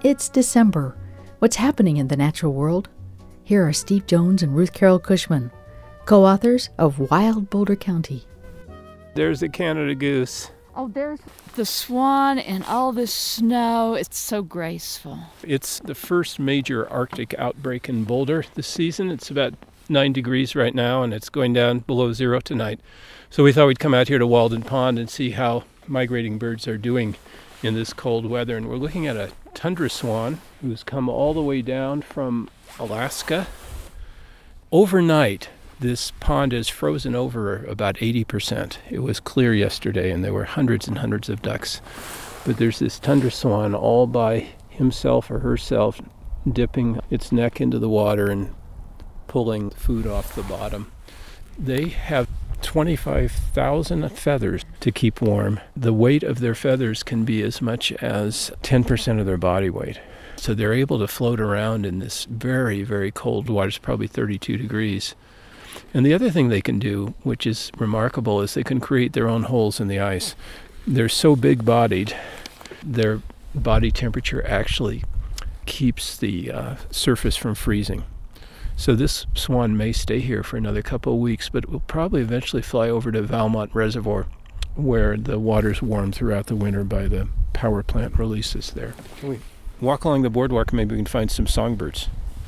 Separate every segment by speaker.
Speaker 1: It's December. What's happening in the natural world? Here are Steve Jones and Ruth Carol Cushman, co-authors of Wild Boulder County.
Speaker 2: There's the Canada goose.
Speaker 3: Oh, there's the swan and all this snow. It's so graceful.
Speaker 2: It's the first major Arctic outbreak in Boulder this season. It's about 9 degrees right now, and it's going down below zero tonight. So we thought we'd come out here to Walden Pond and see how migrating birds are doing in this cold weather. And we're looking at a tundra swan who's come all the way down from Alaska. Overnight, this pond is frozen over about 80%. It was clear yesterday, and there were hundreds and hundreds of ducks. But there's this tundra swan all by himself or herself, dipping its neck into the water and pulling food off the bottom. They have 25,000 feathers to keep warm. The weight of their feathers can be as much as 10% of their body weight. So they're able to float around in this very, very cold water. It's probably 32 degrees. And the other thing they can do, which is remarkable, is they can create their own holes in the ice. They're so big-bodied, their body temperature actually keeps the surface from freezing. So this swan may stay here for another couple of weeks, but will probably eventually fly over to Valmont Reservoir, where the water's warm throughout the winter by the power plant releases there. Can we walk along the boardwalk? Maybe we can find some songbirds.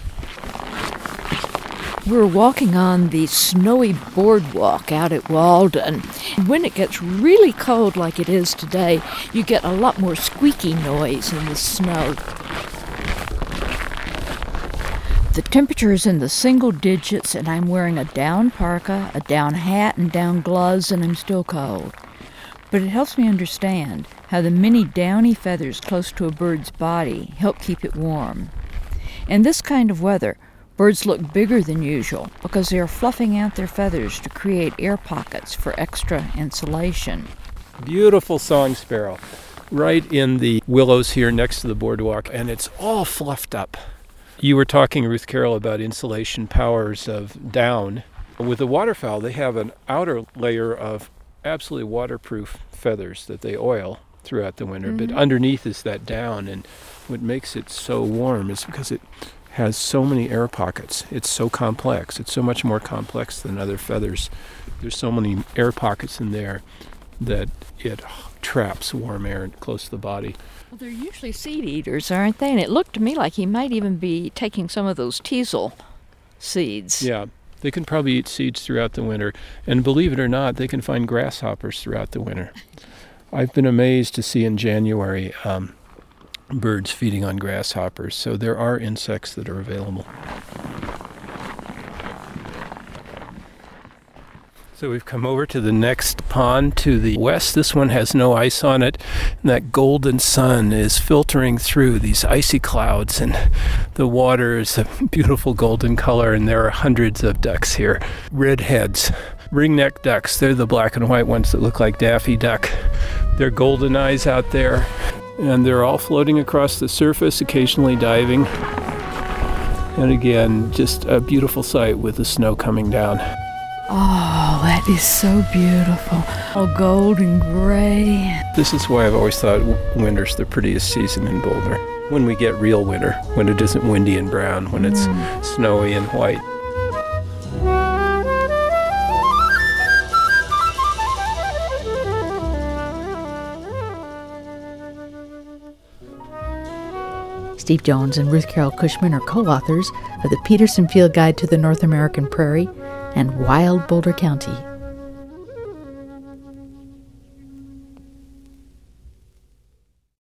Speaker 3: We're walking on the snowy boardwalk out at Walden. When it gets really cold like it is today, you get a lot more squeaky noise in the snow. The temperature is in the single digits, and I'm wearing a down parka, a down hat, and down gloves, and I'm still cold. But it helps me understand how the many downy feathers close to a bird's body help keep it warm. In this kind of weather, birds look bigger than usual because they are fluffing out their feathers to create air pockets for extra insulation.
Speaker 2: Beautiful song sparrow right in the willows here next to the boardwalk, and it's all fluffed up. You were talking, Ruth Carol, about insulation powers of down. With the waterfowl, they have an outer layer of absolutely waterproof feathers that they oil throughout the winter, but underneath is that down, and what makes it so warm is because it has so many air pockets. It's so complex. It's so much more complex than other feathers. There's so many air pockets in there that it traps warm air close to the body.
Speaker 3: Well, they're usually seed eaters, aren't they? And it looked to me like he might even be taking some of those teasel seeds.
Speaker 2: Yeah, they can probably eat seeds throughout the winter. And believe it or not, they can find grasshoppers throughout the winter. I've been amazed to see in January birds feeding on grasshoppers. So there are insects that are available. So we've come over to the next pond to the west. This one has no ice on it. And that golden sun is filtering through these icy clouds, and the water is a beautiful golden color, and there are hundreds of ducks here. Redheads, ringneck ducks. They're the black and white ones that look like Daffy Duck. They're golden eyes out there, and they're all floating across the surface, occasionally diving. And again, just a beautiful sight with the snow coming down.
Speaker 3: Oh, that is so beautiful. Oh, gold and gray.
Speaker 2: This is why I've always thought winter's the prettiest season in Boulder. When we get real winter, when it isn't windy and brown, when it's snowy and white.
Speaker 1: Steve Jones and Ruth Carol Cushman are co-authors of the Peterson Field Guide to the North American Prairie and Wild Boulder County.